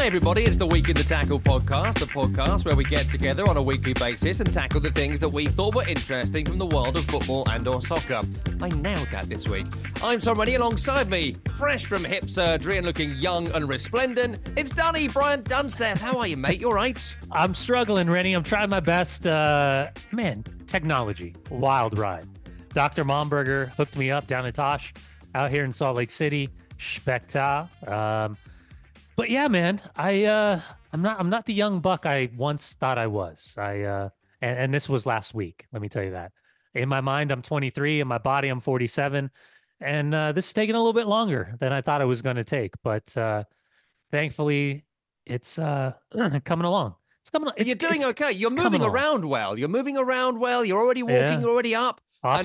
Hi, everybody. It's the Week in the Tackle podcast, a podcast where we get together on a weekly basis and tackle the things that we thought were interesting from the world of football and or soccer. I nailed that this week. I'm Tom Rennie. Alongside me, fresh from hip surgery and looking young and resplendent, it's Danny Bryant Dunseth. How are you, mate? You all right? I'm struggling, Rennie. I'm trying my best. Man, technology, wild ride. Dr. Momberger hooked me up down at Tosh out here in Salt Lake City. Spectacular. But yeah, man, I'm not the young buck I once thought I was. And this was last week. Let me tell you that. In my mind, I'm 23. In my body, I'm 47. And this is taking a little bit longer than I thought it was going to take. But thankfully, it's coming along. It's coming. You're doing okay. You're moving around well. You're moving around well. You're already walking. Yeah. You're already up.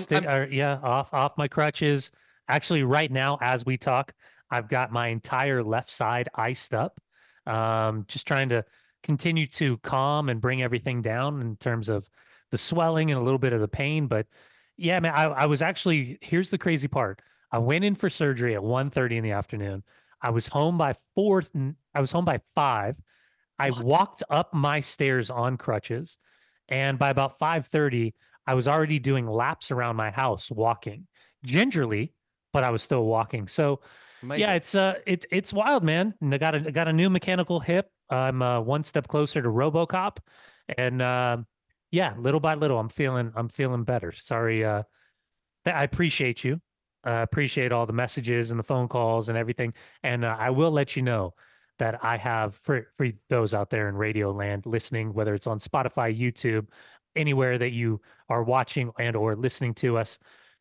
Off my crutches. Actually, right now, as we talk, I've got my entire left side iced up. Just trying to continue to calm and bring everything down in terms of the swelling and a little bit of the pain. But yeah, man, I was actually, here's the crazy part. I went in for surgery at 1:30 in the afternoon. I was home by 4. I was home by 5. I walked up my stairs on crutches. And by about 5:30, I was already doing laps around my house, walking gingerly, but I was still walking. So amazing. Yeah, it's wild, man. And I got a new mechanical hip. I'm one step closer to RoboCop, and yeah, little by little, I'm feeling better. Sorry, I appreciate you. Appreciate all the messages and the phone calls and everything. And I will let you know that I have for those out there in Radio Land listening, whether it's on Spotify, YouTube, anywhere that you are watching and or listening to us.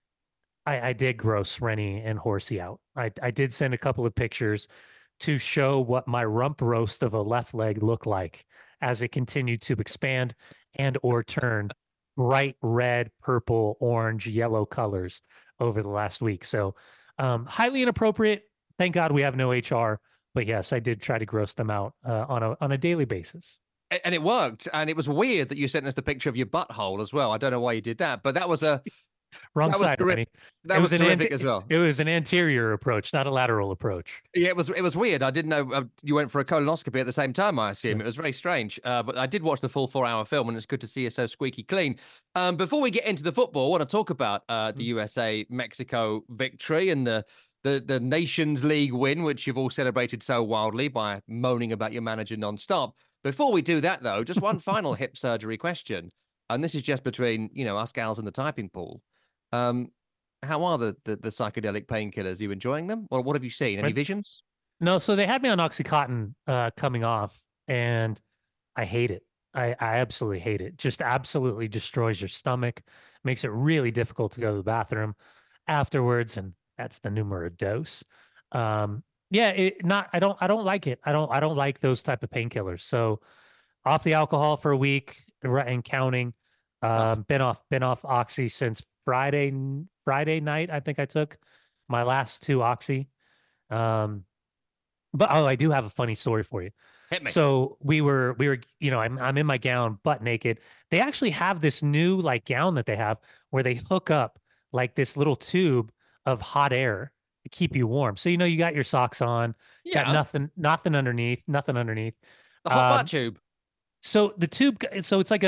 I did gross Rennie and Horsey out. I did send a couple of pictures to show what my rump roast of a left leg looked like as it continued to expand and or turn bright red, purple, orange, yellow colors over the last week. So highly inappropriate. Thank God we have no HR. But yes, I did try to gross them out on a daily basis. And it worked. And it was weird that you sent us the picture of your butthole as well. I don't know why you did that, but that was a... Wrong side, Rennie. That was terrific as well. It was an anterior approach, not a lateral approach. Yeah, it was weird. I didn't know you went for a colonoscopy at the same time, I assume. Yeah. It was very strange. But I did watch the full 4-hour film, and it's good to see you so squeaky clean. Before we get into the football, I want to talk about the USA-Mexico victory and the Nations League win, which you've all celebrated so wildly by moaning about your manager nonstop. Before we do that, though, just one final hip surgery question. And this is just between, us gals and the typing pool. How are the psychedelic painkillers? Are you enjoying them? Or what have you seen? Any visions? No, so they had me on Oxycontin coming off, and I hate it. I absolutely hate it. Just absolutely destroys your stomach, makes it really difficult to go to the bathroom afterwards, and that's the numero dos. I don't like it. I don't like those type of painkillers. So off the alcohol for a week and counting. Been off Oxy since Friday night. I think I took my last 2 Oxy. But I do have a funny story for you. Hit me. So we were, I'm in my gown, butt naked. They actually have this new gown that they have where they hook up like this little tube of hot air to keep you warm. So you got your socks on, got nothing underneath. The hot butt tube. So the tube, so it's like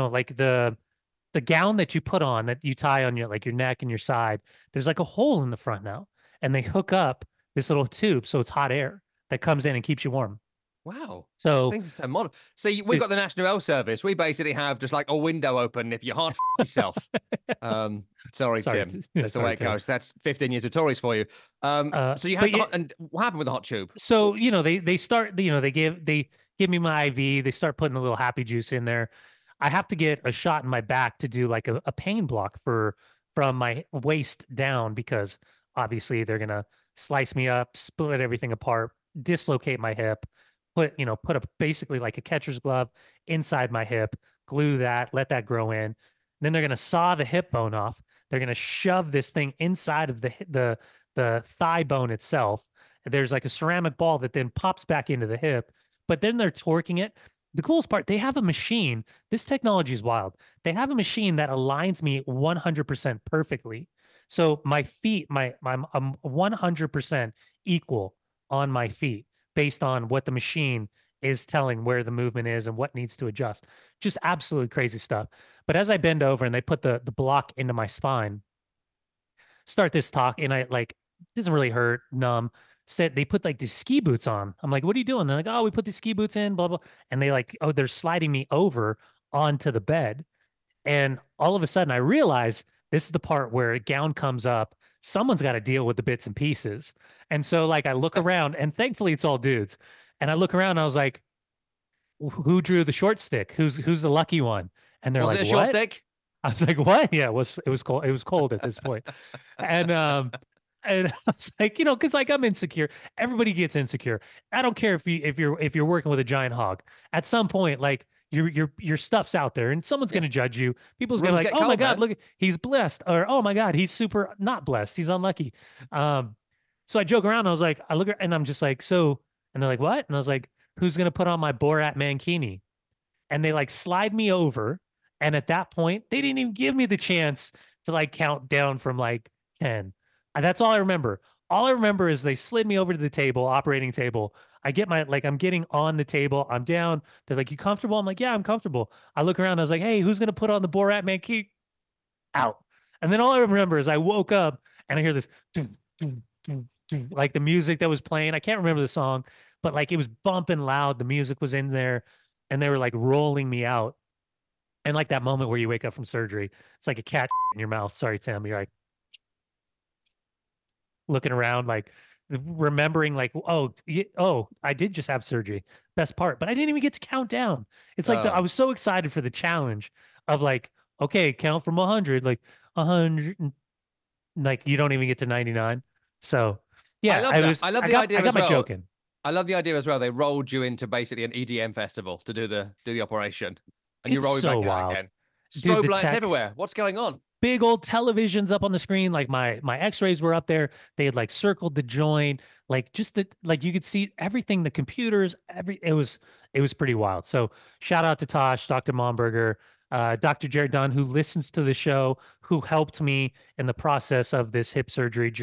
the gown that you put on that you tie on your neck and your side, there's like a hole in the front now, and they hook up this little tube. So it's hot air that comes in and keeps you warm. Wow. So things are so modern. See, we've got the National Health Service. We basically have just like a window open if you're hard yourself. Sorry, Tim. That's the way it goes. That's 15 years of Tories for you. So you had and what happened with the hot tube? So, they start, they give me my IV. They start putting a little happy juice in there. I have to get a shot in my back to do like a pain block from my waist down, because obviously they're going to slice me up, split everything apart, dislocate my hip, put basically like a catcher's glove inside my hip, glue that, let that grow in. Then they're going to saw the hip bone off. They're going to shove this thing inside of the thigh bone itself. There's like a ceramic ball that then pops back into the hip, but then they're torquing it. The coolest part, they have a machine. This technology is wild. They have a machine that aligns me 100% perfectly. So my feet, I'm 100% equal on my feet. based on what the machine is telling where the movement is and what needs to adjust. Just absolutely crazy stuff. But as I bend over and they put the block into my spine, start this talk, and I like, it doesn't really hurt, numb. Said they put like these ski boots on. I'm like, what are you doing? They're like, oh, we put these ski boots in, blah, blah. And they like, oh, they're sliding me over onto the bed. And all of a sudden I realize this is the part where a gown comes up. Someone's got to deal with the bits and pieces. And so like I look around, and thankfully it's all dudes. And I look around and I was like, who drew the short stick? Who's the lucky one? And they're Was like, it a short what? stick? I was like, what? Yeah, it was cold. It was cold at this point. And I was like, because like I'm insecure. Everybody gets insecure. I don't care if you're working with a giant hog. At some point, like your stuff's out there, and someone's going to judge you. People's going to Rooms like, get oh my cold, god, man. look, he's blessed, or oh my god, he's super not blessed. He's unlucky. So I joke around. I was like, I look, and I'm just like, so, and they're like, what? And I was like, who's going to put on my Borat mankini? And they like slide me over. And at that point, they didn't even give me the chance to like count down from like 10. And that's all I remember. All I remember is they slid me over to the table, operating table. I get like, I'm getting on the table. I'm down. They're like, you comfortable? I'm like, yeah, I'm comfortable. I look around. I was like, hey, who's going to put on the Borat mankini? Out. And then all I remember is I woke up and I hear this dun, dun, dun, dun, like the music that was playing. I can't remember the song, but like it was bumping loud. The music was in there, and they were like rolling me out. And like that moment where you wake up from surgery, it's like a cat in your mouth. Sorry, Tim. You're like looking around, like remembering, like, oh, I did just have surgery. Best part, but I didn't even get to count down. It's like I Oh. was so excited for the challenge of like, okay, count from 100, like 100, like you don't even get to 99. So I yeah, love I that. was, I love I the got, idea I got as my well. joke in. I love the idea as well. They rolled you into basically an EDM festival to do the operation, and you It's roll me so back out wild, again. dude. Strobe The lights tech, everywhere. What's going on? big old televisions up on the screen. Like my x-rays were up there. They had like circled the joint, like just the, like you could see everything, the computers, it was pretty wild. So shout out to Tosh, Dr. Momberger, Dr. Jared Dunn, who listens to the show, who helped me in the process of this hip surgery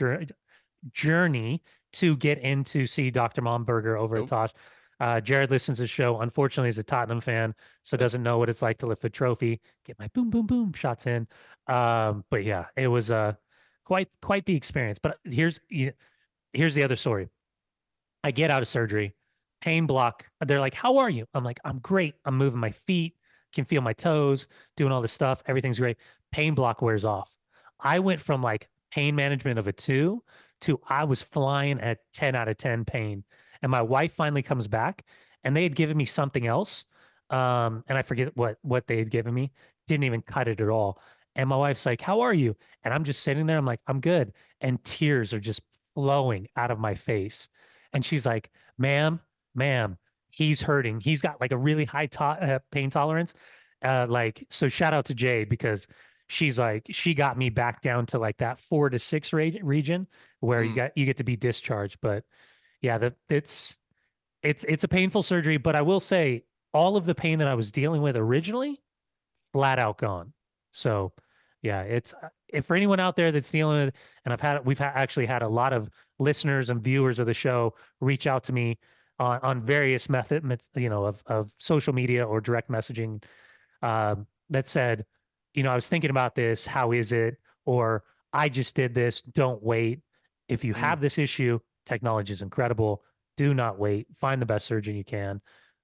journey to get in to see Dr. Momberger over at Oh, Tosh. Jared listens to the show. Unfortunately, he's a Tottenham fan, so oh. doesn't know what it's like to lift a trophy, get my boom, boom, boom shots in. But yeah, it was quite the experience. But here's the other story. I get out of surgery, pain block. They're like, "How are you?" I'm like, "I'm great. I'm moving my feet, can feel my toes, doing all this stuff. Everything's great." Pain block wears off. I went from like pain management of a 2 to I was flying at 10 out of 10 pain. And my wife finally comes back, and they had given me something else. And I forget what they had given me. Didn't even cut it at all. And my wife's like, "How are you?" And I'm just sitting there. I'm like, "I'm good." And tears are just flowing out of my face. And she's like, ma'am, he's hurting. He's got like a really high pain tolerance. Like, so shout out to Jade, because she's like, she got me back down to like that 4 to 6 region where Mm. you get to be discharged. But yeah, it's a painful surgery. But I will say, all of the pain that I was dealing with originally, flat out gone. So yeah, it's if for anyone out there that's dealing with, and actually had a lot of listeners and viewers of the show reach out to me on various methods, of social media or direct messaging, that said, I was thinking about this. How is it? Or I just did this. Don't wait. If you Mm. have this issue, technology is incredible. Do not wait. Find the best surgeon you can.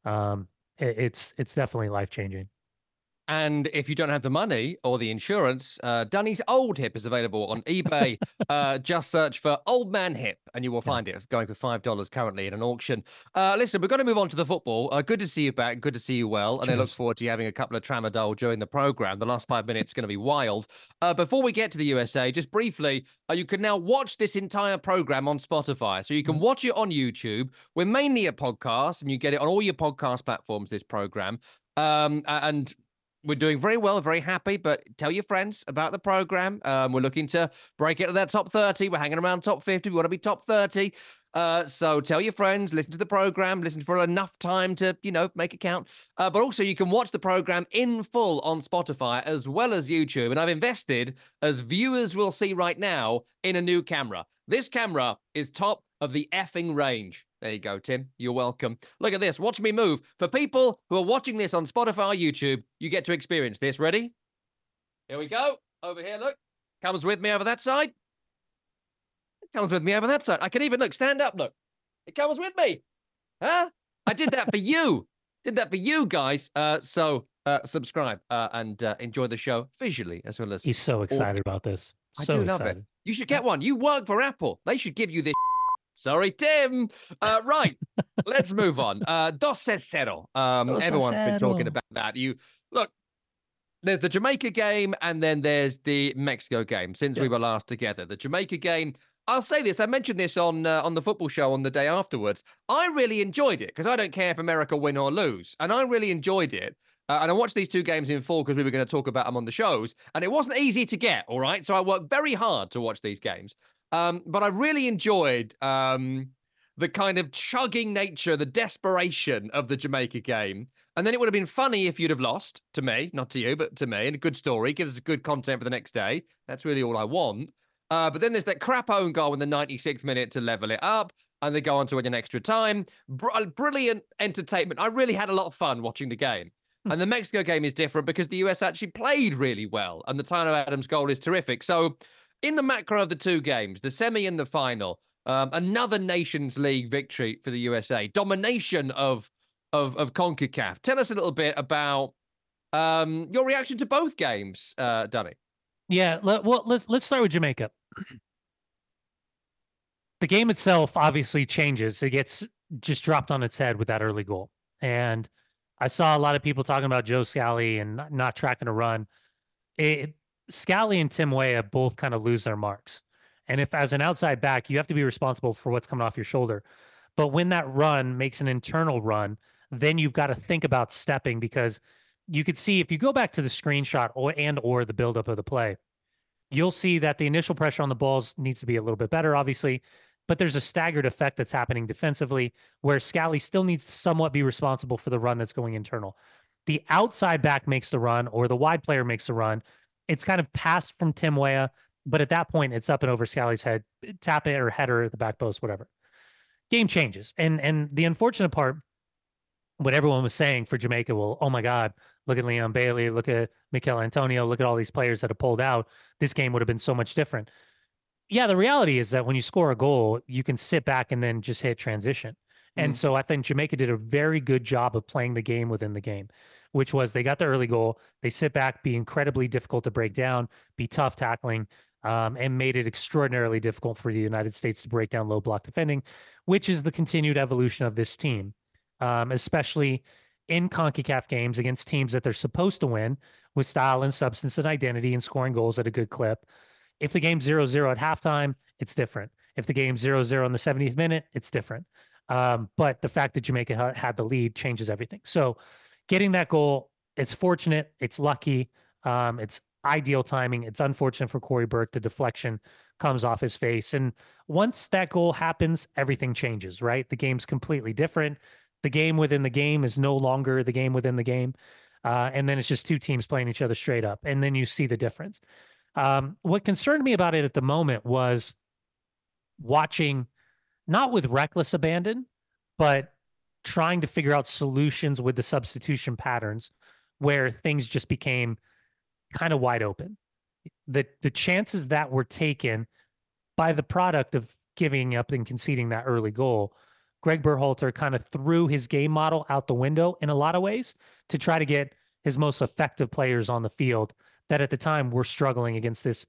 It's definitely life changing. And if you don't have the money or the insurance, Dunny's old hip is available on eBay. Just search for Old Man Hip and you will Yeah. find it, going for $5 currently in an auction. Listen, we're going to move on to the football. Good to see you back. Good to see you well. And I look Cheers. forward to you having a couple of tramadol during the program. The last 5 minutes is going to be wild. Before we get to the USA, just briefly, you can now watch this entire program on Spotify. So you can watch it on YouTube. We're mainly a podcast, and you get it on all your podcast platforms, this program. And we're doing very well, very happy, but tell your friends about the program. We're looking to break it to that top 30. We're hanging around top 50. We want to be top 30. So tell your friends, listen to the program, listen for enough time to, make it count. But also you can watch the program in full on Spotify as well as YouTube. And I've invested, as viewers will see right now, in a new camera. This camera is top of the effing range. There you go, Tim. You're welcome. Look at this. Watch me move. For people who are watching this on Spotify or YouTube, you get to experience this. Ready? Here we go. Over here, look. Comes with me over that side. It comes with me over that side. I can even, look, stand up, look. It comes with me. Huh? I did that for you. Did that for you guys. So subscribe and enjoy the show visually as well as. He's so excited about this. I So do love excited. it. You should get one. You work for Apple. They should give you this. Sorry, Tim. Right. Let's move on. Dos Cero. Everyone's been talking about that. You look. There's the Jamaica game, and then there's the Mexico game. Since we were last together, the Jamaica game. I'll say this. I mentioned this on the football show on the day afterwards. I really enjoyed it because I don't care if America win or lose, and I really enjoyed it. And I watched these two games in full because we were going to talk about them on the shows, and it wasn't easy to get. All right, so I worked very hard to watch these games. But I really enjoyed the kind of chugging nature, the desperation of the Jamaica game. And then it would have been funny if you'd have lost, to me, not to you, but to me, and a good story, gives us good content for the next day. That's really all I want. But then there's that crap own goal in the 96th minute to level it up, and they go on to win an extra time. Brilliant entertainment. I really had a lot of fun watching the game. And the Mexico game is different because the US actually played really well, and the Tyler Adams goal is terrific. So in the macro of the two games, the semi and the final, another Nations League victory for the USA, domination of CONCACAF. Tell us a little bit about your reaction to both games, Danny. Yeah, let's start with Jamaica. The game itself obviously changes. It gets just dropped on its head with that early goal. And I saw a lot of people talking about Joe Scally and not tracking a run. Scally and Tim Weah both kind of lose their marks. And if as an outside back, you have to be responsible for what's coming off your shoulder. But when that run makes an internal run, then you've got to think about stepping, because you could see if you go back to the screenshot or the buildup of the play, you'll see that the initial pressure on the balls needs to be a little bit better, obviously. But there's a staggered effect that's happening defensively where Scally still needs to somewhat be responsible for the run that's going internal. The outside back makes the run or the wide player makes the run. It's kind of passed from Tim Weah, but at that point, it's up and over Scally's head, tap it or header at the back post, whatever. Game changes. And the unfortunate part, what everyone was saying for Jamaica, well, oh my God, look at Leon Bailey, look at Mikel Antonio, look at all these players that have pulled out. This game would have been so much different. Yeah, the reality is that when you score a goal, you can sit back and then just hit transition. And so I think Jamaica did a very good job of playing the game within the game, which was they got the early goal, they sit back, be incredibly difficult to break down, be tough tackling, and made it extraordinarily difficult for the United States to break down low block defending, which is the continued evolution of this team, especially in CONCACAF games against teams that they're supposed to win with style and substance and identity and scoring goals at a good clip. If the game's 0-0 at halftime, it's different. If the game's 0-0 in the 70th minute, it's different. But the fact that Jamaica had the lead changes everything. So getting that goal, it's fortunate, it's lucky, it's ideal timing. It's unfortunate for Corey Burke. The deflection comes off his face. And once that goal happens, everything changes, right? The game's completely different. The game within the game is no longer the game within the game. And then it's just two teams playing each other straight up. And then you see the difference. What concerned me about it at the moment was watching, not with reckless abandon, but trying to figure out solutions with the substitution patterns where things just became kind of wide open. The chances that were taken by the product of giving up and conceding that early goal, Greg Berhalter kind of threw his game model out the window in a lot of ways to try to get his most effective players on the field that at the time were struggling against this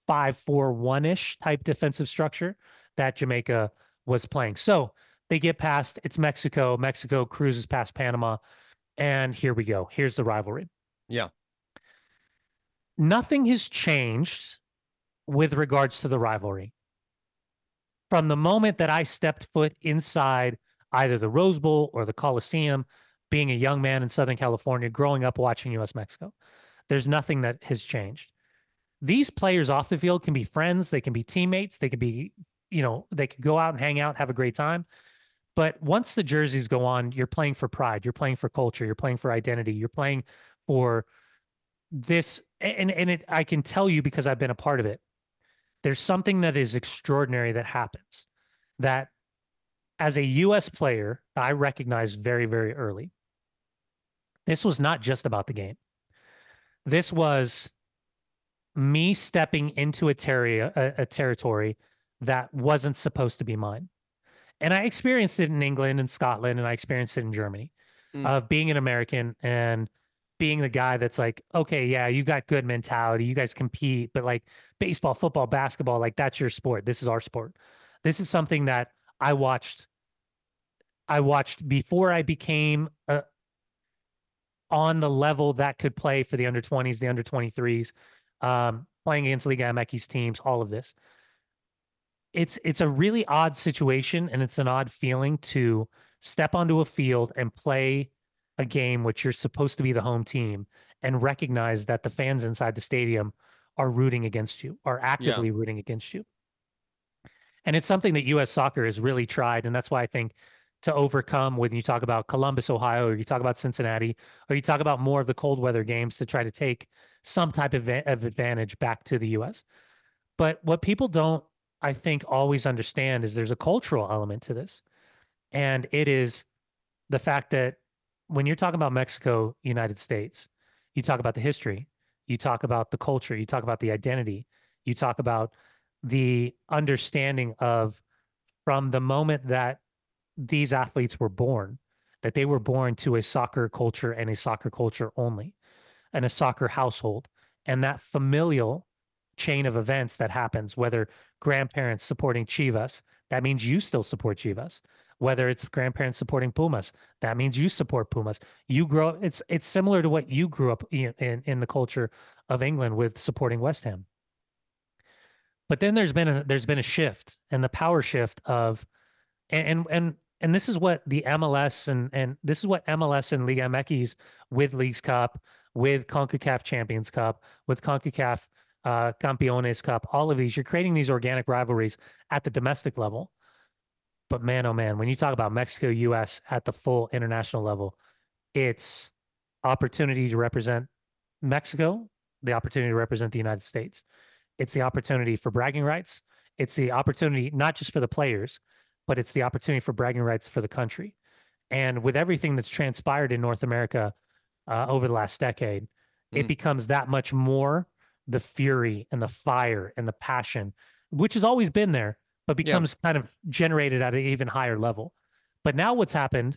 5-4-1-ish type defensive structure that Jamaica was playing. So they get past, it's Mexico. Mexico cruises past Panama. And here we go. Here's the rivalry. Yeah. Nothing has changed with regards to the rivalry. From the moment that I stepped foot inside either the Rose Bowl or the Coliseum, being a young man in Southern California, growing up watching US-Mexico, there's nothing that has changed. These players off the field can be friends. They can be teammates. They can be, they can go out and hang out, have a great time. But once the jerseys go on, you're playing for pride. You're playing for culture. You're playing for identity. You're playing for this. And I can tell you because I've been a part of it. There's something that is extraordinary that happens that as a US player, I recognized very, very early. This was not just about the game. This was me stepping into a territory that wasn't supposed to be mine. And I experienced it in England and Scotland, and I experienced it in Germany, Mm. of being an American and being the guy that's like, okay, yeah, you got good mentality, you guys compete, but like baseball, football, basketball, like that's your sport. This is our sport. This is something that I watched. I watched before I became on the level that could play for the under 20s, the under 23s, playing against Liga MX teams, all of this. It's a really odd situation, and it's an odd feeling to step onto a field and play a game which you're supposed to be the home team and recognize that the fans inside the stadium are rooting against you, are Yeah. actively rooting against you. And it's something that US soccer has really tried. And that's why I think to overcome when you talk about Columbus, Ohio, or you talk about Cincinnati, or you talk about more of the cold weather games to try to take some type of advantage back to the US. But what people don't, I think, always understand is there's a cultural element to this. And it is the fact that when you're talking about Mexico, United States, you talk about the history, you talk about the culture, you talk about the identity, you talk about the understanding of from the moment that these athletes were born, that they were born to a soccer culture and a soccer culture only, and a soccer household. And that familial chain of events that happens, whether grandparents supporting Chivas, that means you still support Chivas. Whether it's grandparents supporting Pumas, that means you support Pumas. You grow up, it's similar to what you grew up in the culture of England with supporting West Ham. But then there's been a shift and the power shift of and this is what the MLS and this is what MLS and Liga MX with Leagues Cup, with CONCACAF Champions Cup, with CONCACAF Campeones Cup, all of these, you're creating these organic rivalries at the domestic level. But man, oh man, when you talk about Mexico, US at the full international level, it's opportunity to represent Mexico, the opportunity to represent the United States. It's the opportunity for bragging rights. It's the opportunity not just for the players, but it's the opportunity for bragging rights for the country. And with everything that's transpired in North America over the last decade, it Mm. becomes that much more the fury and the fire and the passion, which has always been there, but Yeah. becomes kind of generated at an even higher level. But now what's happened,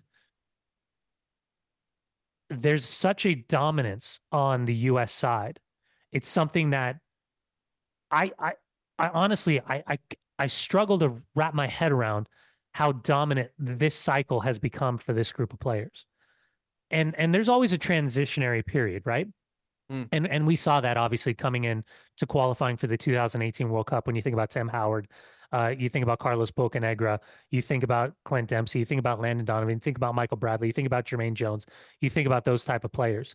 there's such a dominance on the US side. It's something that I I I honestly I struggle to wrap my head around how dominant this cycle has become for this group of players. And there's always a transitionary period, right? Mm. And we saw that obviously coming in to qualifying for the 2018 World Cup. When you think about Tim Howard, you think about Carlos Bocanegra, you think about Clint Dempsey, you think about Landon Donovan, you think about Michael Bradley, you think about Jermaine Jones, you think about those type of players.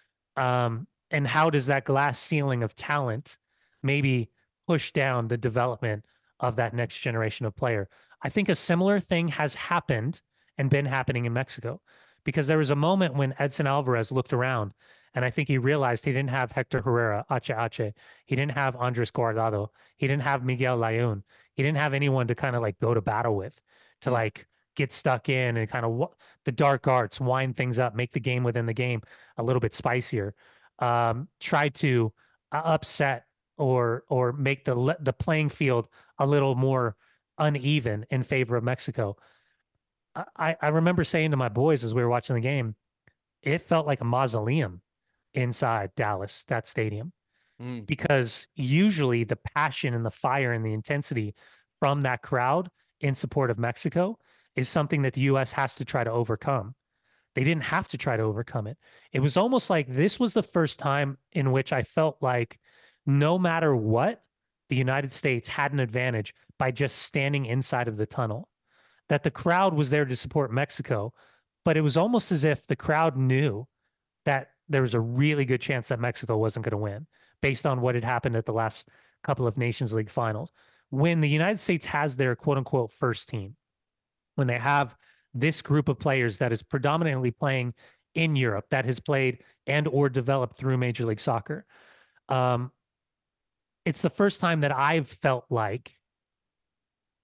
And how does that glass ceiling of talent maybe push down the development of that next generation of player? I think a similar thing has happened and been happening in Mexico because there was a moment when Edson Alvarez looked around and I think he realized he didn't have Hector Herrera, Ache. He didn't have Andres Guardado. He didn't have Miguel Layun. He didn't have anyone to kind of like go to battle with, to Mm. like get stuck in and kind of the dark arts, wind things up, make the game within the game a little bit spicier. Try to upset or make the playing field a little more uneven in favor of Mexico. I remember saying to my boys as we were watching the game, it felt like a mausoleum inside Dallas, that stadium, Mm. because usually the passion and the fire and the intensity from that crowd in support of Mexico is something that the US has to try to overcome. They didn't have to try to overcome it. It was almost like this was the first time in which I felt like no matter what, the United States had an advantage by just standing inside of the tunnel, that the crowd was there to support Mexico, but it was almost as if the crowd knew that there was a really good chance that Mexico wasn't going to win based on what had happened at the last couple of Nations League finals. When the United States has their quote unquote first team, when they have this group of players that is predominantly playing in Europe, that has played and or developed through Major League Soccer, um, it's the first time that I've felt like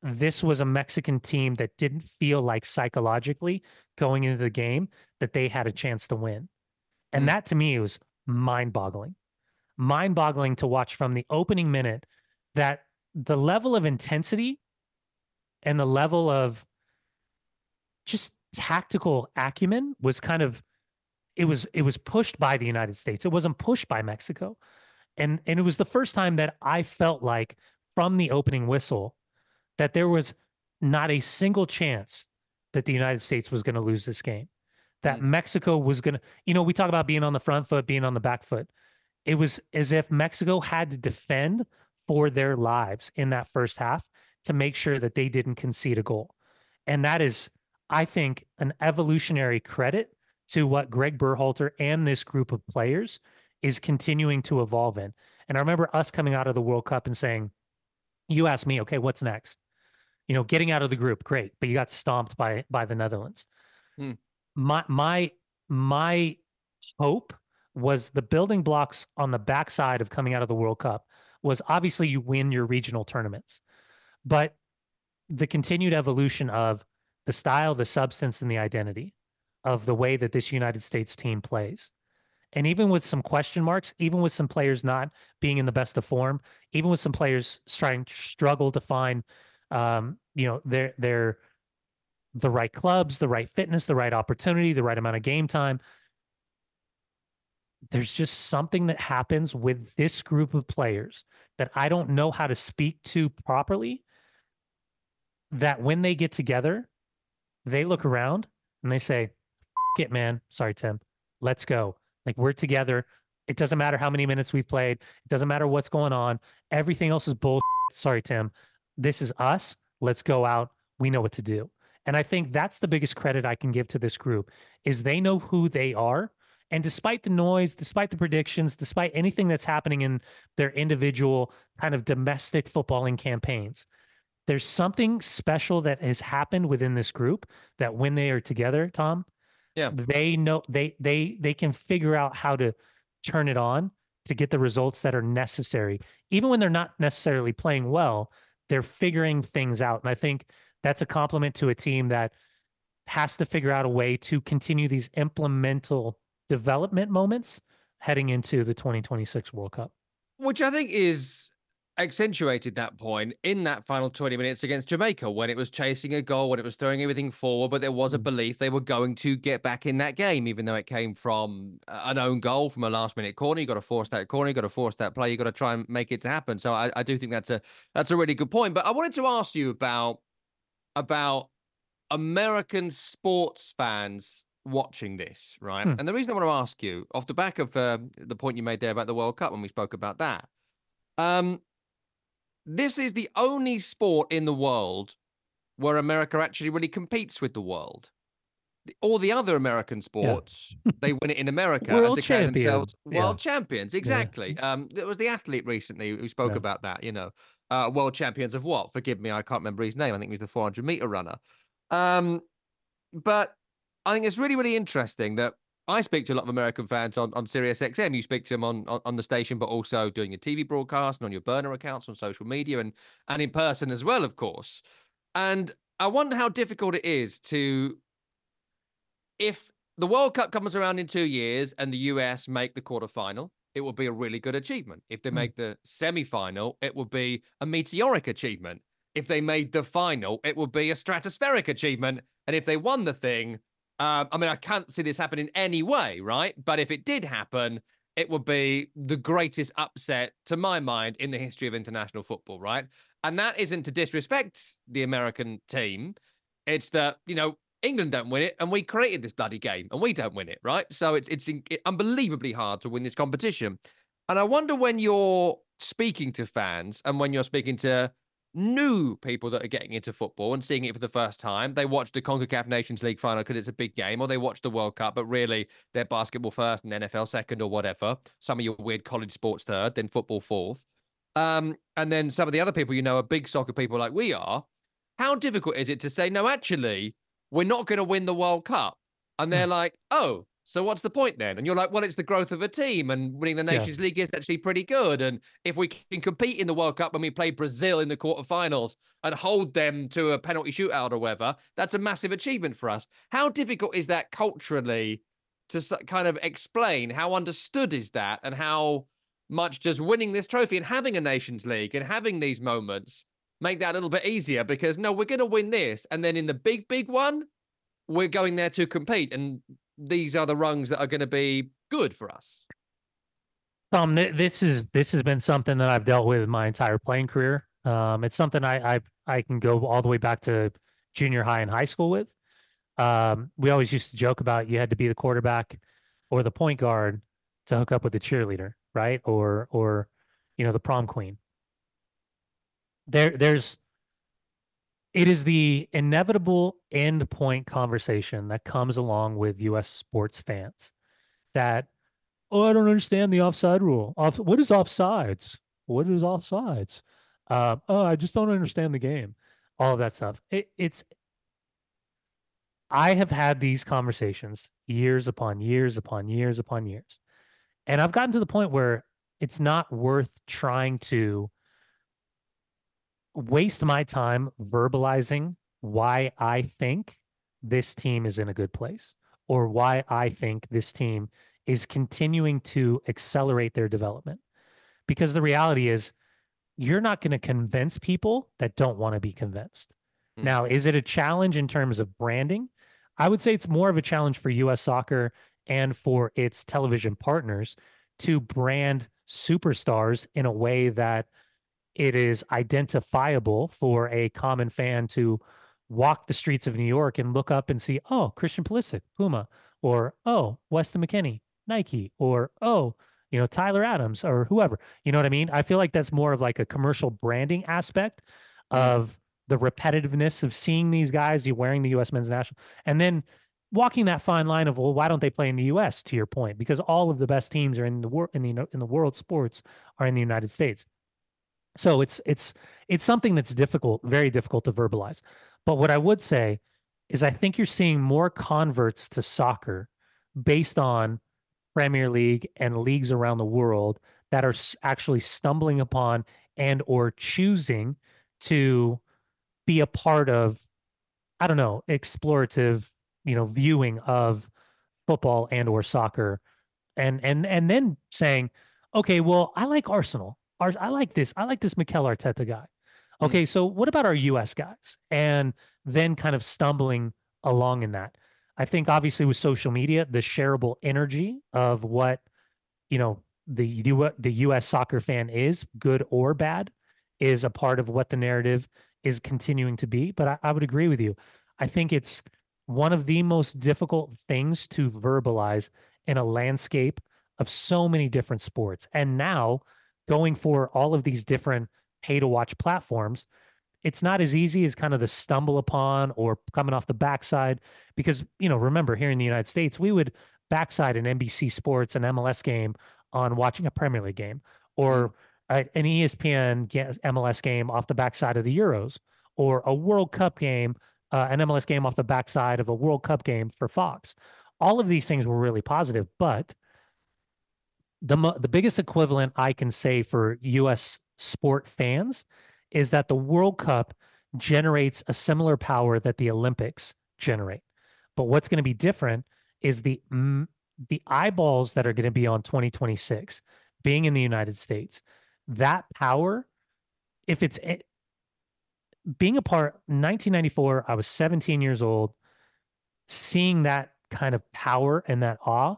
this was a Mexican team that didn't feel like psychologically going into the game that they had a chance to win. And Mm. that to me was mind-boggling. Mind-boggling to watch from the opening minute, that the level of intensity and the level of just tactical acumen was kind of, it was pushed by the United States. It wasn't pushed by Mexico. And it was the first time that I felt like from the opening whistle that there was not a single chance that the United States was going to lose this game. That Mm. Mexico was going to, we talk about being on the front foot, being on the back foot. It was as if Mexico had to defend for their lives in that first half to make sure that they didn't concede a goal. And that is, I think, an evolutionary credit to what Greg Berhalter and this group of players is continuing to evolve in. And I remember us coming out of the World Cup and saying, you asked me, okay, what's next? Getting out of the group, great, but you got stomped by the Netherlands. Mm. My hope was the building blocks on the backside of coming out of the World Cup was obviously you win your regional tournaments, but the continued evolution of the style, the substance, and the identity of the way that this United States team plays. And even with some question marks, even with some players not being in the best of form, even with some players struggle to find, their the right clubs, the right fitness, the right opportunity, the right amount of game time. There's just something that happens with this group of players that I don't know how to speak to properly. That when they get together, they look around and they say, "It, man. Sorry, Tim. Let's go. Like, we're together. It doesn't matter how many minutes we've played. It doesn't matter what's going on. Everything else is bull. Sorry, Tim. This is us. Let's go out. We know what to do." And I think that's the biggest credit I can give to this group is they know who they are. And despite the noise, despite the predictions, despite anything that's happening in their individual kind of domestic footballing campaigns, there's something special that has happened within this group that when they are together, Tom, Yeah. they know they can figure out how to turn it on to get the results that are necessary. Even when they're not necessarily playing well, they're figuring things out. And I think that's a compliment to a team that has to figure out a way to continue these implemental development moments heading into the 2026 World Cup. Which I think is accentuated that point in that final 20 minutes against Jamaica when it was chasing a goal, when it was throwing everything forward, but there was a belief they were going to get back in that game, even though it came from an own goal from a last minute corner. You got to force that corner, you got to force that play, you got to try and make it to happen. So I do think that's a really good point. But I wanted to ask you about American sports fans watching this, right? Hmm. And the reason I want to ask you, off the back of the point you made there about the World Cup when we spoke about that, this is the only sport in the world where America actually really competes with the world. All the other American sports, they win it in America and World declare champion. themselves Yeah. world champions. Exactly. There was the athlete recently who spoke Yeah. about that, world champions of what? Forgive me, I can't remember his name. I think he was the 400-meter runner. But I think it's really, really interesting that I speak to a lot of American fans on Sirius XM. You speak to them on the station, but also doing your TV broadcast and on your burner accounts on social media and in person as well, of course. And I wonder how difficult it is if the World Cup comes around in 2 years and the US make the quarterfinal, it will be a really good achievement. If they make the semi-final, it will be a meteoric achievement. If they made the final, it would be a stratospheric achievement. And if they won the thing, I can't see this happen in any way, right? But if it did happen, it would be the greatest upset, to my mind, in the history of international football, right? And that isn't to disrespect the American team. It's that, England don't win it, and we created this bloody game, and we don't win it, right? So it's unbelievably hard to win this competition. And I wonder when you're speaking to fans and when you're speaking to new people that are getting into football and seeing it for the first time, they watch the CONCACAF Nations League final because it's a big game, or they watch the World Cup, but really they're basketball first and NFL second or whatever. Some of your weird college sports third, then football fourth. And then some of the other people are big soccer people like we are. How difficult is it to say, no, actually, we're not going to win the World Cup? And they're like, oh, So what's the point then? And you're like, well, it's the growth of a team, and winning the Yeah. Nations League is actually pretty good. And if we can compete in the World Cup when we play Brazil in the quarterfinals and hold them to a penalty shootout or whatever, that's a massive achievement for us. How difficult is that culturally to kind of explain? How understood is that? And how much does winning this trophy and having a Nations League and having these moments make that a little bit easier? Because no, we're going to win this. And then in the big, big one, we're going there to compete. And these are the rungs that are going to be good for us. This has been something that I've dealt with my entire playing career. It's something I can go all the way back to junior high and high school with. We always used to joke about you had to be the quarterback or the point guard to hook up with the cheerleader, right? Or the prom queen. There's it is the inevitable end point conversation that comes along with U.S. sports fans that, oh, I don't understand the offside rule. What is offsides? What is offsides? Oh, I just don't understand the game. All of that stuff. I have had these conversations years upon years upon years upon years. And I've gotten to the point where it's not worth trying to waste my time verbalizing why I think this team is in a good place or why I think this team is continuing to accelerate their development. Because the reality is, you're not going to convince people that don't want to be convinced. Now, is it a challenge in terms of branding? I would say it's more of a challenge for US soccer and for its television partners to brand superstars in a way that it is identifiable for a common fan to walk the streets of New York and look up and see, oh, Christian Pulisic, Puma, or oh, Weston McKennie, Nike, or oh, Tyler Adams or whoever. You know what I mean? I feel like that's more of like a commercial branding aspect of the repetitiveness of seeing these guys, you wearing the U.S. men's national, and then walking that fine line of, well, why don't they play in the U.S. to your point? Because all of the best teams are in the world in the world sports are in the United States. So it's something that's difficult, very difficult to verbalize. But what I would say is I think you're seeing more converts to soccer based on Premier League and leagues around the world that are actually stumbling upon and or choosing to be a part of, I don't know, explorative, viewing of football and or soccer and then saying, okay, well, I like Arsenal. I like this. I like this Mikel Arteta guy. Okay, so what about our US guys? And then kind of stumbling along in that. I think obviously with social media, the shareable energy of what, the US soccer fan is, good or bad, is a part of what the narrative is continuing to be. But I would agree with you. I think it's one of the most difficult things to verbalize in a landscape of so many different sports. And now going for all of these different pay to watch platforms, it's not as easy as kind of the stumble upon or coming off the backside. Because, remember here in the United States, we would backside an NBC Sports, an MLS game on watching a Premier League game or an ESPN MLS game off the backside of the Euros or a World Cup game, an MLS game off the backside of a World Cup game for Fox. All of these things were really positive, but the biggest equivalent I can say for U.S. sport fans is that the World Cup generates a similar power that the Olympics generate. But what's going to be different is the eyeballs that are going to be on 2026 being in the United States. That power, if it's being a part, 1994, I was 17 years old, seeing that kind of power and that awe.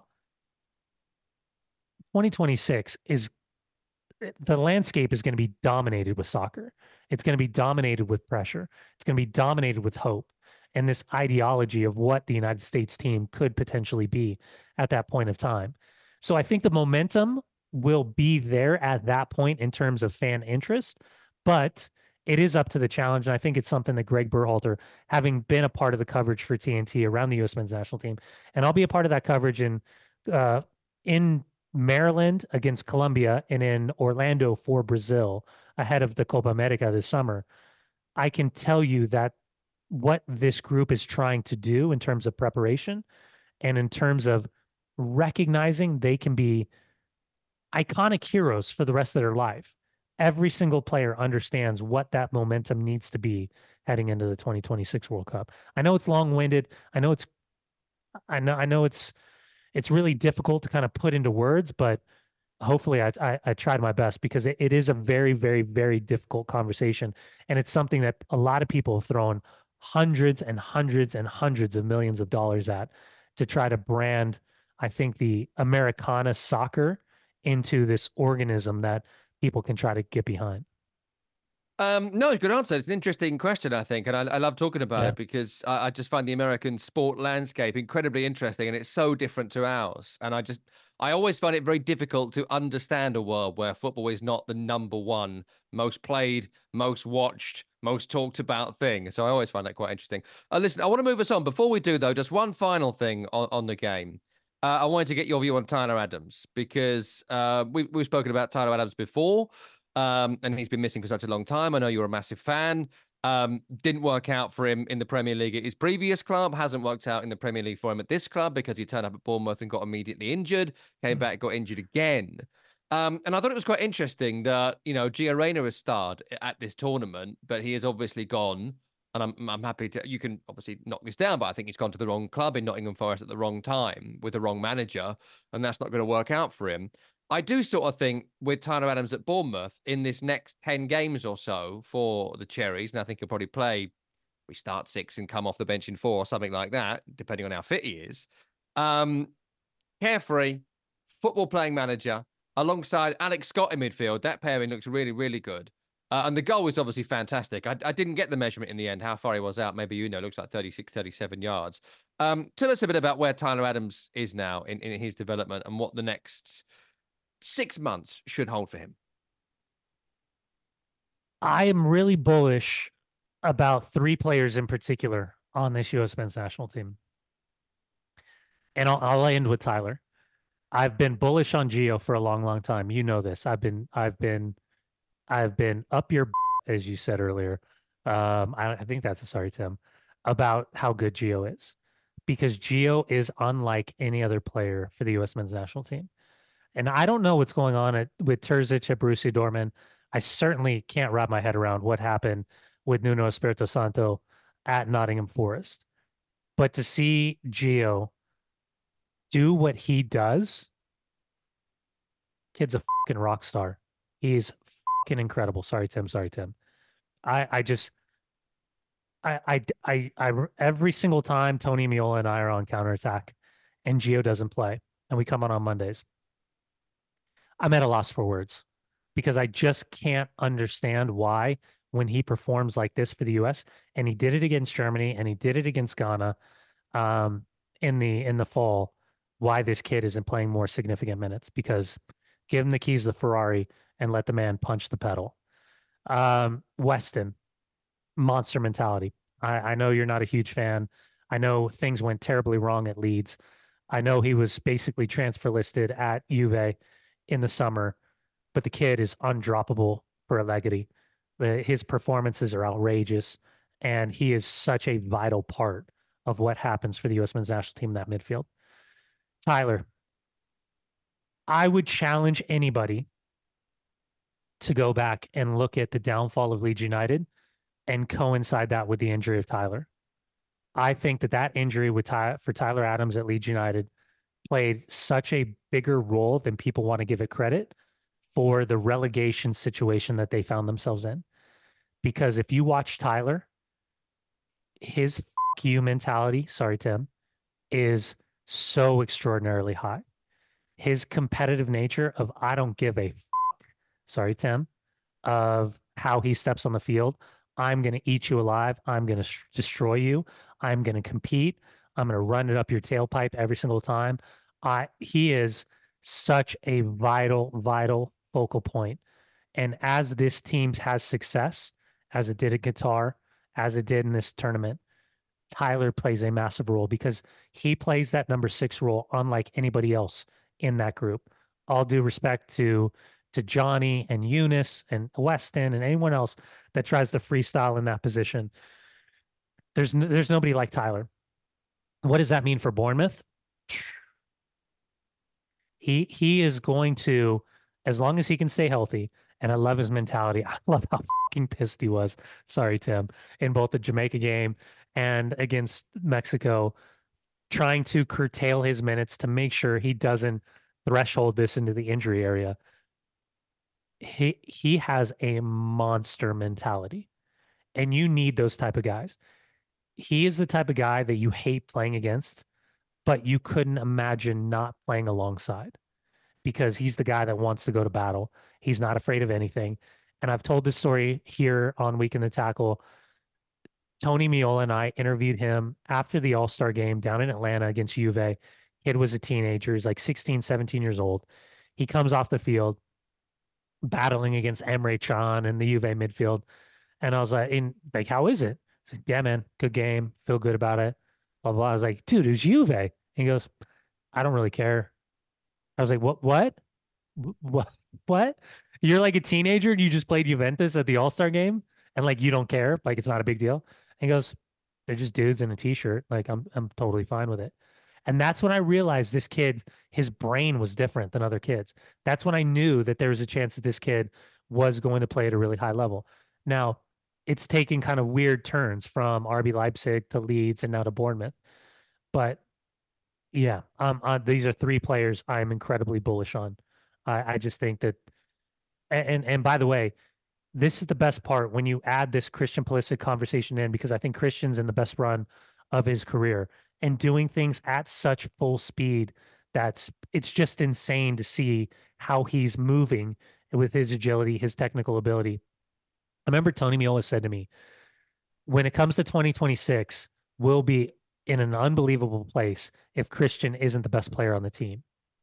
2026 is the landscape is going to be dominated with soccer. It's going to be dominated with pressure. It's going to be dominated with hope and this ideology of what the United States team could potentially be at that point of time. So I think the momentum will be there at that point in terms of fan interest, but it is up to the challenge. And I think it's something that Greg Berhalter, having been a part of the coverage for TNT around the U.S. men's national team, and I'll be a part of that coverage in Maryland against Colombia and in Orlando for Brazil ahead of the Copa America this summer. I can tell you that what this group is trying to do in terms of preparation and in terms of recognizing they can be iconic heroes for the rest of their life. Every single player understands what that momentum needs to be heading into the 2026 World Cup. I know it's long-winded. I know it's really difficult to kind of put into words, but hopefully I tried my best because it is a very, very, very difficult conversation. And it's something that a lot of people have thrown hundreds and hundreds and hundreds of millions of dollars at to try to brand, I think, the Americana soccer into this organism that people can try to get behind. No, good answer. It's an interesting question, I think, and I love talking about Yeah. it because I just find the American sport landscape incredibly interesting, and it's so different to ours. And I always find it very difficult to understand a world where football is not the number one most played, most watched, most talked about thing. So I always find that quite interesting. Listen, I want to move us on. Before we do, though, just one final thing on the game. I wanted to get your view on Tyler Adams because we've spoken about Tyler Adams before. And he's been missing for such a long time. I know you're a massive fan. Didn't work out for him in the Premier League at his previous club. Hasn't worked out in the Premier League for him at this club because he turned up at Bournemouth and got immediately injured. Came back, got injured again. And I thought it was quite interesting that Gio Reyna has starred at this tournament, but he has obviously gone. And I'm happy to. You can obviously knock this down, but I think he's gone to the wrong club in Nottingham Forest at the wrong time with the wrong manager, and that's not going to work out for him. I do sort of think with Tyler Adams at Bournemouth in this next 10 games or so for the Cherries, and I think he'll probably play, we start 6 and come off the bench in 4 or something like that, depending on how fit he is. Carefree, football playing manager, alongside Alex Scott in midfield. That pairing looks really, really good. And the goal is obviously fantastic. I didn't get the measurement in the end, how far he was out. Maybe looks like 36, 37 yards. Tell us a bit about where Tyler Adams is now in his development and what the next 6 months should hold for him. I am really bullish about 3 players in particular on this U.S. men's national team. And I'll end with Tyler. I've been bullish on Gio for a long, long time. You know this. I've been up your as you said earlier. I think that's a sorry, Tim, about how good Gio is, because Gio is unlike any other player for the U.S. men's national team. And I don't know what's going on with Terzic at Borussia Dortmund. I certainly can't wrap my head around what happened with Nuno Espirito Santo at Nottingham Forest. But to see Gio do what he does, kid's a fucking rock star. He's fucking incredible. Sorry, Tim. Sorry, Tim. I just, every single time Tony Meola and I are on counterattack and Gio doesn't play and we come on Mondays, I'm at a loss for words because I just can't understand why when he performs like this for the U.S. and he did it against Germany and he did it against Ghana in the fall, why this kid isn't playing more significant minutes, because give him the keys to the Ferrari and let the man punch the pedal. Weston, monster mentality. I know you're not a huge fan. I know things went terribly wrong at Leeds. I know he was basically transfer listed at Juve in the summer, but the kid is undroppable for Allegri. His performances are outrageous, and he is such a vital part of what happens for the U.S. men's national team in that midfield. Tyler, I would challenge anybody to go back and look at the downfall of Leeds United and coincide that with the injury of Tyler. I think that injury for Tyler Adams at Leeds United played such a bigger role than people want to give it credit for the relegation situation that they found themselves in. Because if you watch Tyler, his fuck you mentality, sorry, Tim, is so extraordinarily high. His competitive nature of I don't give a fuck, sorry, Tim, of how he steps on the field. I'm going to eat you alive. I'm going to destroy you. I'm going to compete. I'm going to run it up your tailpipe every single time. He is such a vital, vital focal point. And as this team has success, as it did at Qatar, as it did in this tournament, Tyler plays a massive role because he plays that number 6 role unlike anybody else in that group. All due respect to Johnny and Eunice and Weston and anyone else that tries to freestyle in that position. There's nobody like Tyler. What does that mean for Bournemouth? He is going to, as long as he can stay healthy. And I love his mentality. I love how fucking pissed he was. Sorry, Tim, in both the Jamaica game and against Mexico, trying to curtail his minutes to make sure he doesn't threshold this into the injury area. He has a monster mentality, and you need those type of guys. He is the type of guy that you hate playing against, but you couldn't imagine not playing alongside because he's the guy that wants to go to battle. He's not afraid of anything. And I've told this story here on Week in the Tackle. Tony Meola and I interviewed him after the All-Star game down in Atlanta against Juve. Kid was a teenager, he's like 16, 17 years old. He comes off the field battling against Emre Can in the Juve midfield. And I was like, how is it? He's like, yeah, man, good game. Feel good about it. Blah, blah. I was like, dude, it was Juve. And he goes, I don't really care. I was like, what? What? What? You're like a teenager and you just played Juventus at the All-Star game and like you don't care, like it's not a big deal. And he goes, they're just dudes in a t-shirt. Like I'm totally fine with it. And that's when I realized this kid, his brain was different than other kids. That's when I knew that there was a chance that this kid was going to play at a really high level. Now, it's taking kind of weird turns from RB Leipzig to Leeds and now to Bournemouth. But yeah, these are three players I'm incredibly bullish on. I just think that, and by the way, this is the best part when you add this Christian Pulisic conversation in, because I think Christian's in the best run of his career and doing things at such full speed it's just insane to see how he's moving with his agility, his technical ability. I remember Tony Meola said to me, when it comes to 2026, we'll be in an unbelievable place if Christian isn't the best player on the team.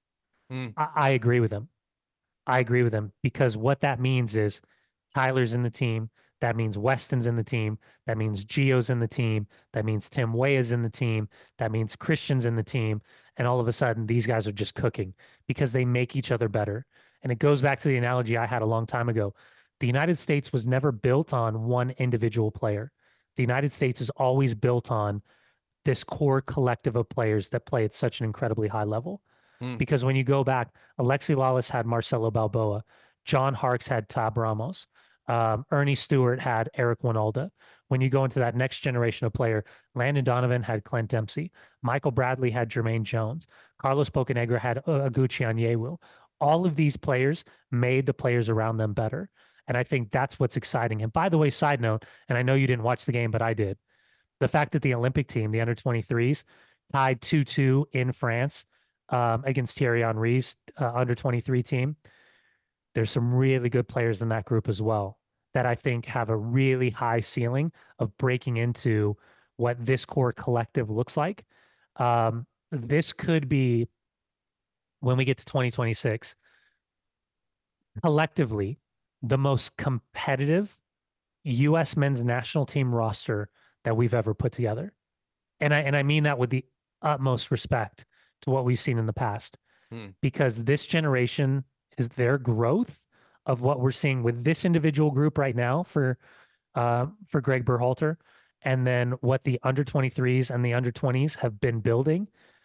I agree with him. I agree with him because what that means is Tyler's in the team. That means Weston's in the team. That means Gio's in the team. That means Tim Weah's in the team. That means Christian's in the team. And all of a sudden, these guys are just cooking because they make each other better. And it goes back to the analogy I had a long time ago. The United States was never built on one individual player. The United States is always built on this core collective of players that play at such an incredibly high level. Because when you go back, Alexi Lawless had Marcelo Balboa, John Harkes had Tab Ramos, Ernie Stewart had Eric Winalda. When you go into that next generation of player, Landon Donovan had Clint Dempsey, Michael Bradley had Jermaine Jones, Carlos Bocanegra had Aguchi Onyewu. All of these players made the players around them better. And I think that's what's exciting. And by the way, side note, and I know you didn't watch the game, but I did. The fact that the Olympic team, the under 23s, tied 2-2 in France against Thierry Henry's under 23 team. There's some really good players in that group as well that I think have a really high ceiling of breaking into what this core collective looks like. This could be, when we get to 2026, collectively the most competitive U.S. men's national team roster that we've ever put together. And I mean that with the utmost respect to what we've seen in the past, because this generation is their growth of what we're seeing with this individual group right now for Greg Berhalter, and then what the under 23s and the under 20s have been building.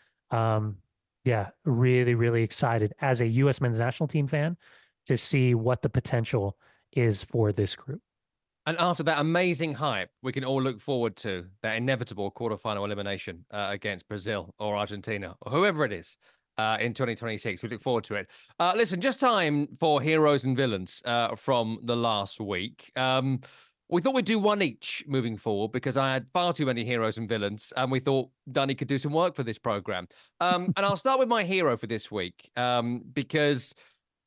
Yeah, really, really excited as a U.S. men's national team fan to see what the potential is for this group. And after that amazing hype, we can all look forward to that inevitable quarterfinal elimination against Brazil or Argentina or whoever it is in 2026. We look forward to it. Listen, just time for heroes and villains from the last week. We thought we'd do one each moving forward because I had far too many heroes and villains, and we thought Dunny could do some work for this program. And I'll start with my hero for this week because,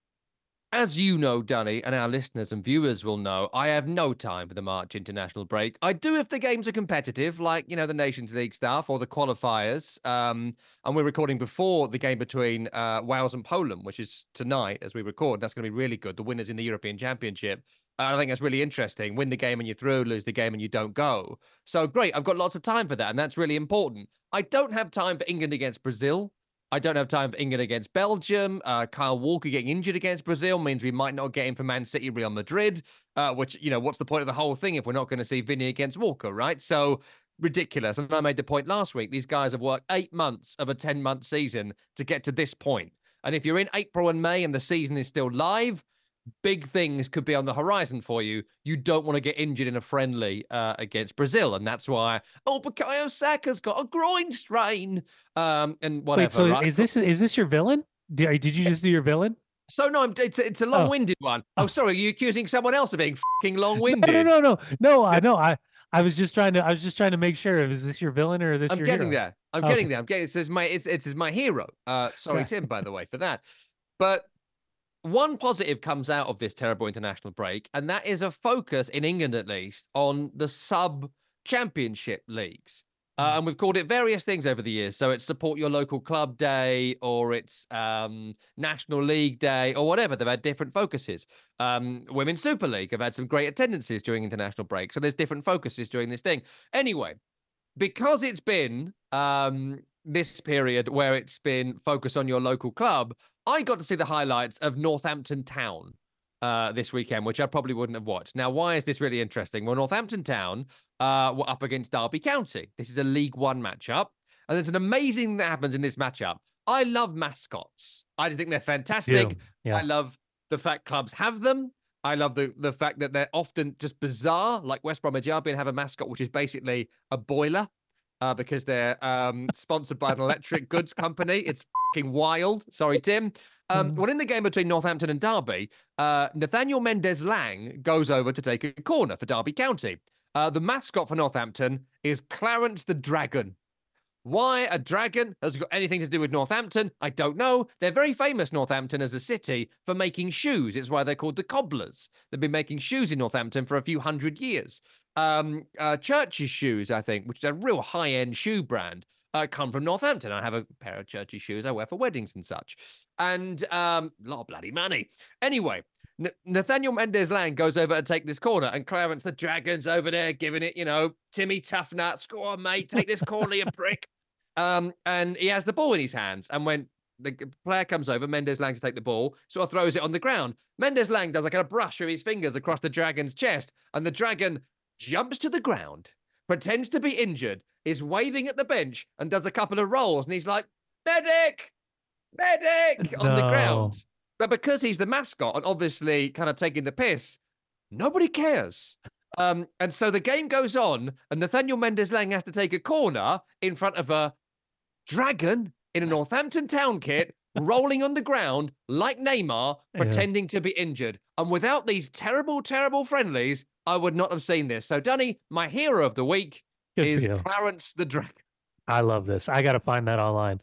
as you know, Dunny, and our listeners and viewers will know, I have no time for the March international break. I do if the games are competitive, like, you know, the Nations League stuff or the qualifiers. And we're recording before the game between Wales and Poland, which is tonight as we record. That's going to be really good. The winners in the European Championship. I think that's really interesting. Win the game and you're through, lose the game and you don't go. So great. I've got lots of time for that, and that's really important. I don't have time for England against Brazil. I don't have time for England against Belgium. Kyle Walker getting injured against Brazil means we might not get him for Man City, Real Madrid, which, you know, what's the point of the whole thing if we're not going to see Vinny against Walker, right? So ridiculous. And I made the point last week. These guys have worked 8 months of a 10-month season to get to this point. And if you're in April and May and the season is still live, big things could be on the horizon for you. You don't want to get injured in a friendly against Brazil. And that's why, Bukayo Saka's got a groin strain and whatever. Wait, so right? is this your villain? Did you just do your villain? So no, it's a long-winded one. Oh, sorry, are you accusing someone else of being fucking long-winded? No. I know. I was just trying to make sure. Is this your villain or is this I'm your getting hero? there. I'm Okay. getting there. I'm getting. It's my hero. Sorry, Okay. Tim, by the way, for that. But one positive comes out of this terrible international break, and that is a focus in England, at least, on the sub-championship leagues. And we've called it various things over the years. So it's support your local club day, or it's National League Day, or whatever. They've had different focuses. Women's Super League have had some great attendances during international break. So there's different focuses during this thing. Anyway, because it's been this period where it's been focused on your local club, I got to see the highlights of Northampton Town this weekend, which I probably wouldn't have watched. Now, why is this really interesting? Well, Northampton Town were up against Derby County. This is a League One matchup. And there's an amazing thing that happens in this matchup. I love mascots. I think they're fantastic. Yeah. I love the fact clubs have them. I love the fact that they're often just bizarre, like West Bromwich Albion have a mascot, which is basically a boiler because they're sponsored by an electric goods company. It's fucking wild. Sorry, Tim. Well, in the game between Northampton and Derby, Nathaniel Mendez-Lang goes over to take a corner for Derby County. The mascot for Northampton is Clarence the Dragon. Why a dragon has got anything to do with Northampton, I don't know. They're very famous, Northampton, as a city for making shoes. It's why they're called the Cobblers. They've been making shoes in Northampton for a few hundred years. Church's shoes, I think, which is a real high-end shoe brand, come from Northampton. I have a pair of Church's shoes I wear for weddings and such. And a lot of bloody money. Anyway, Nathaniel Mendez-Lang goes over to take this corner, and Clarence the Dragon's over there giving it, Timmy tough nuts. Go on, mate, take this corner, you prick. And he has the ball in his hands. And when the player comes over, Mendez-Lang to take the ball, sort of throws it on the ground. Mendez-Lang does like a brush of his fingers across the Dragon's chest, and the Dragon jumps to the ground, pretends to be injured, is waving at the bench, and does a couple of rolls. And he's like, medic, on the ground. But because he's the mascot and obviously kind of taking the piss, nobody cares. And so the game goes on, and Nathaniel Mendez-Lang has to take a corner in front of a dragon in a Northampton Town kit, rolling on the ground like Neymar, pretending to be injured. And without these terrible, terrible friendlies, I would not have seen this. So, Dunny, my hero of the week is Clarence the Dragon. I love this. I got to find that online.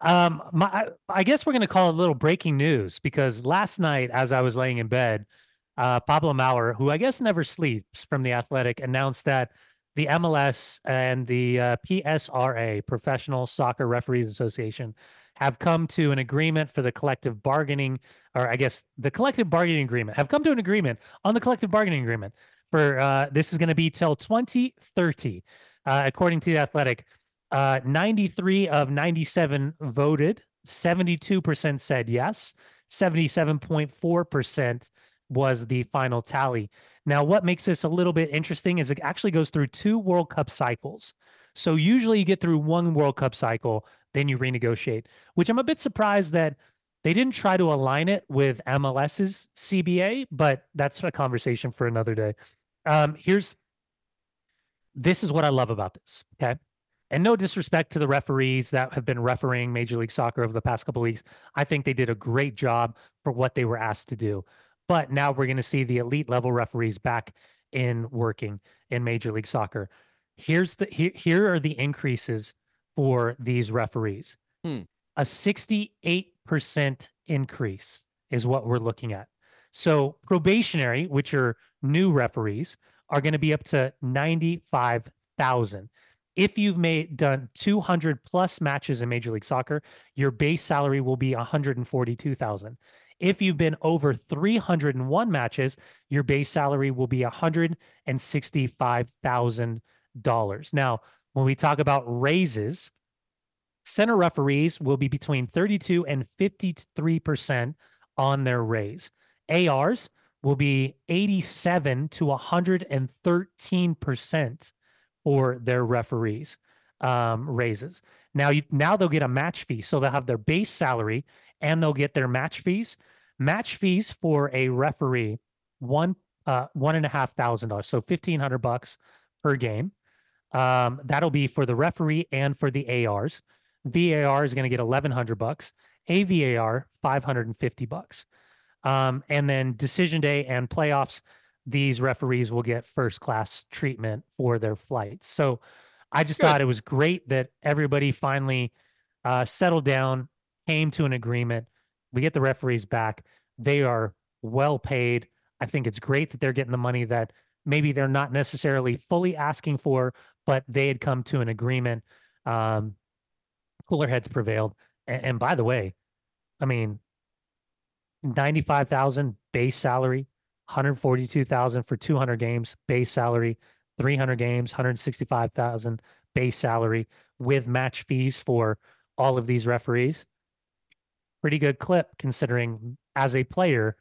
I guess we're going to call it a little breaking news, because last night, as I was laying in bed, Pablo Maurer, who I guess never sleeps, from The Athletic, announced that the MLS and the PSRA, Professional Soccer Referees Association, have come to an agreement for the collective bargaining, or I guess the collective bargaining agreement, have come to an agreement on the collective bargaining agreement for this is going to be till 2030, according to The Athletic. 93 of 97 voted, 72% said yes, 77.4% was the final tally. Now, what makes this a little bit interesting is it actually goes through 2 World Cup cycles. So usually you get through 1 World Cup cycle, then you renegotiate, which I'm a bit surprised that they didn't try to align it with MLS's CBA, but that's a conversation for another day. This is what I love about this, okay? And no disrespect to the referees that have been refereeing Major League Soccer over the past couple of weeks. I think they did a great job for what they were asked to do. But now we're going to see the elite level referees back in working in Major League Soccer. Here are the increases for these referees. A 68% increase is what we're looking at. So probationary, which are new referees, are going to be up to 95,000. If you've done 200 plus matches in Major League Soccer, your base salary will be 142,000. If you've been over 301 matches, your base salary will be $165,000. Now, when we talk about raises, center referees will be between 32 and 53% on their raise. ARs will be 87 to 113% for their referees raises. Now they'll get a match fee, so they'll have their base salary, and they'll get their match fees. Match fees for a referee, $1,500, so $1,500 per game. That'll be for the referee and for the ARs. VAR is going to get $1,100. AVAR $550. And then decision day and playoffs, these referees will get first class treatment for their flights. So I just Good. thought it was great that everybody finally settled down, came to an agreement. We get the referees back. They are well paid. I think it's great that they're getting the money that maybe they're not necessarily fully asking for, but they had come to an agreement. Cooler heads prevailed. And by the way, I mean, 95,000 base salary, 142,000 for 200 games base salary, 300 games, 165,000 base salary with match fees for all of these referees. Pretty good clip considering as a player,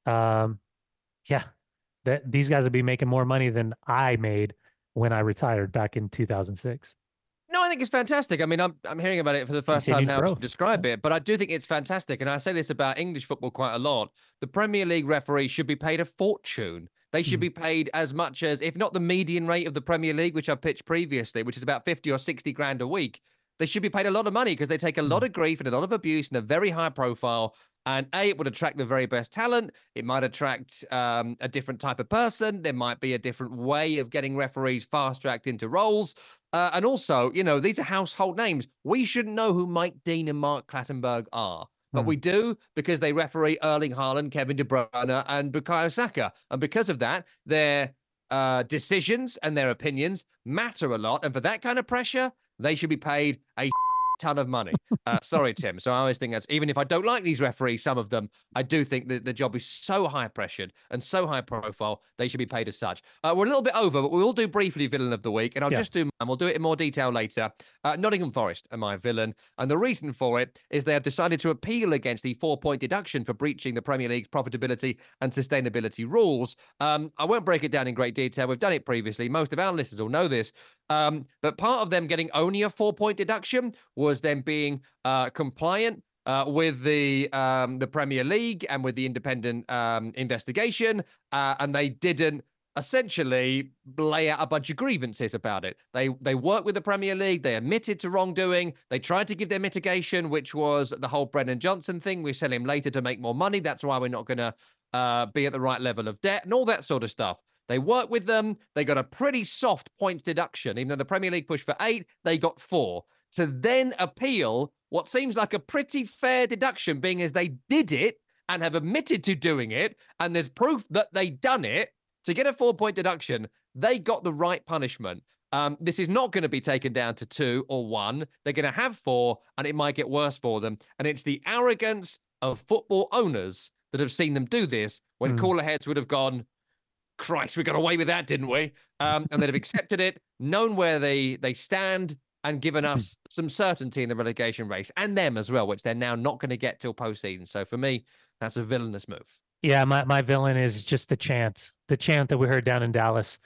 yeah, that these guys would be making more money than I made when I retired back in 2006. No, I think it's fantastic. I mean, I'm hearing about it for the first time Continued now to growth. describe it, but I do think it's fantastic. And I say this about English football quite a lot. The Premier League referees should be paid a fortune. They should be paid as much as, if not the median rate of the Premier League, which I pitched previously, which is about 50 or 60 grand a week. They should be paid a lot of money because they take a lot of grief and a lot of abuse and a very high profile. And it would attract the very best talent. It might attract a different type of person. There might be a different way of getting referees fast-tracked into roles. And also, you know, these are household names. We shouldn't know who Mike Dean and Mark Clattenburg are. But we do because they referee Erling Haaland, Kevin De Bruyne, and Bukayo Saka. And because of that, their decisions and their opinions matter a lot. And for that kind of pressure, they should be paid a ton of money. Sorry, Tim. So I always think that's, even if I don't like these referees, some of them, I do think that the job is so high pressured and so high profile, they should be paid as such. We're a little bit over, but we will do briefly villain of the week, and I'll just do mine. We'll do it in more detail later. Nottingham Forest are my villain, and the reason for it is they have decided to appeal against the 4-point deduction for breaching the Premier League's profitability and sustainability rules. I won't break it down in great detail. We've done it previously. Most of our listeners will know this. But part of them getting only a 4-point deduction was them being compliant with the Premier League and with the independent investigation, and they didn't essentially lay out a bunch of grievances about it. They worked with the Premier League. They admitted to wrongdoing. They tried to give their mitigation, which was the whole Brennan Johnson thing. We sell him later to make more money. That's why we're not going to be at the right level of debt and all that sort of stuff. They worked with them. They got a pretty soft points deduction. Even though the Premier League pushed for 8, they got 4. To then appeal what seems like a pretty fair deduction, being as they did it and have admitted to doing it, and there's proof that they done it, to get a 4-point deduction, they got the right punishment. This is not going to be taken down to 2 or 1. They're going to have 4, and it might get worse for them. And it's the arrogance of football owners that have seen them do this when cooler heads would have gone, Christ, we got away with that, didn't we? And they'd have accepted it, known where they stand, and given us some certainty in the relegation race, and them as well, which they're now not going to get till postseason. So for me, that's a villainous move. Yeah, my villain is just the chant that we heard down in Dallas.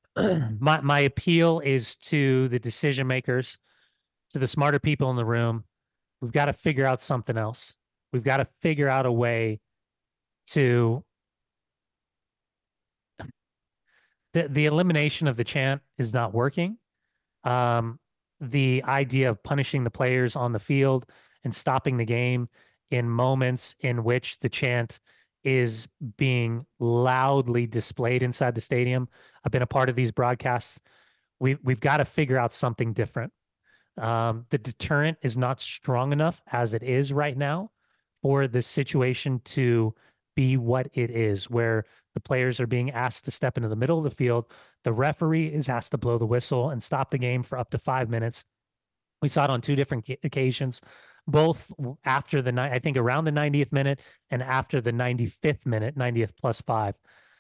My appeal is to the decision makers, to the smarter people in the room. We've got to figure out something else. We've got to figure out a way to the elimination of the chant is not working. The idea of punishing the players on the field and stopping the game in moments in which the chant is being loudly displayed inside the stadium. I've been a part of these broadcasts. We've got to figure out something different. The deterrent is not strong enough as it is right now for the situation to be what it is, where the players are being asked to step into the middle of the field. The referee is asked to blow the whistle and stop the game for up to 5 minutes. We saw it on 2 different occasions, both after I think around the 90th minute and after the 95th minute, 90th plus 5.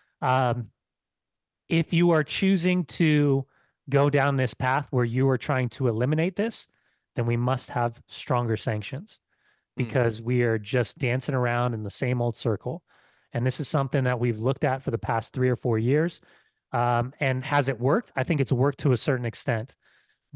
If you are choosing to go down this path where you are trying to eliminate this, then we must have stronger sanctions, because we are just dancing around in the same old circle. And this is something that we've looked at for the past 3 or 4 years. And has it worked? I think it's worked to a certain extent. But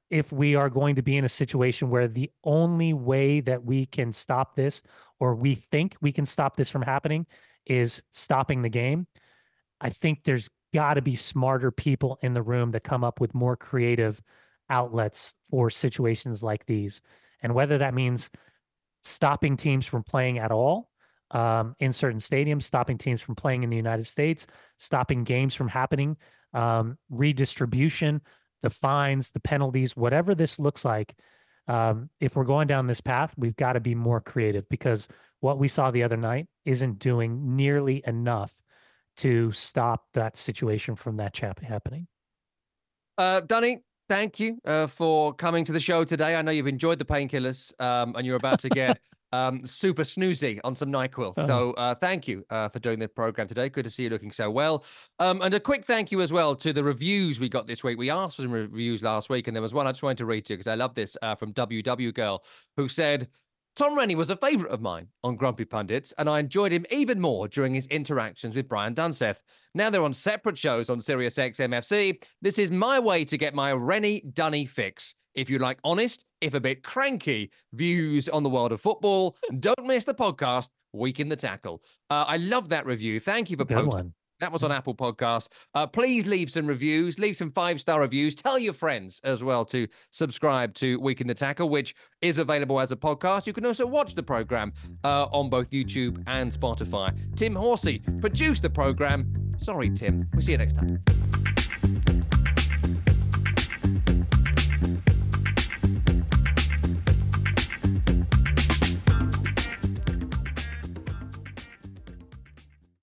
if we are going to be in a situation where the only way that we can stop this, or we think we can stop this from happening, is stopping the game. I think there's got to be smarter people in the room that come up with more creative outlets for situations like these. And whether that means stopping teams from playing at all in certain stadiums, stopping teams from playing in the United States, stopping games from happening, redistribution, the fines, the penalties, whatever this looks like. If we're going down this path, we've got to be more creative, because what we saw the other night isn't doing nearly enough to stop that situation from that happening. Dunny, thank you for coming to the show today. I know you've enjoyed the painkillers and you're about to get super snoozy on some NyQuil. So thank you for doing the program today. Good to see you looking so well. And a quick thank you as well to the reviews we got this week. We asked for some reviews last week, and there was one I just wanted to read to you because I love this from WW Girl, who said, Tom Rennie was a favourite of mine on Grumpy Pundits, and I enjoyed him even more during his interactions with Brian Dunseth. Now they're on separate shows on SiriusXM FC. This is my way to get my Rennie Dunny fix. If you like honest, if a bit cranky, views on the world of football, don't miss the podcast, Week in the Tackle. I love that review. Thank you for posting. That was on Apple Podcasts. Please leave some reviews, leave some 5-star reviews. Tell your friends as well to subscribe to Week in the Tackle, which is available as a podcast. You can also watch the program on both YouTube and Spotify. Tim Horsey produced the program. Sorry, Tim. We'll see you next time.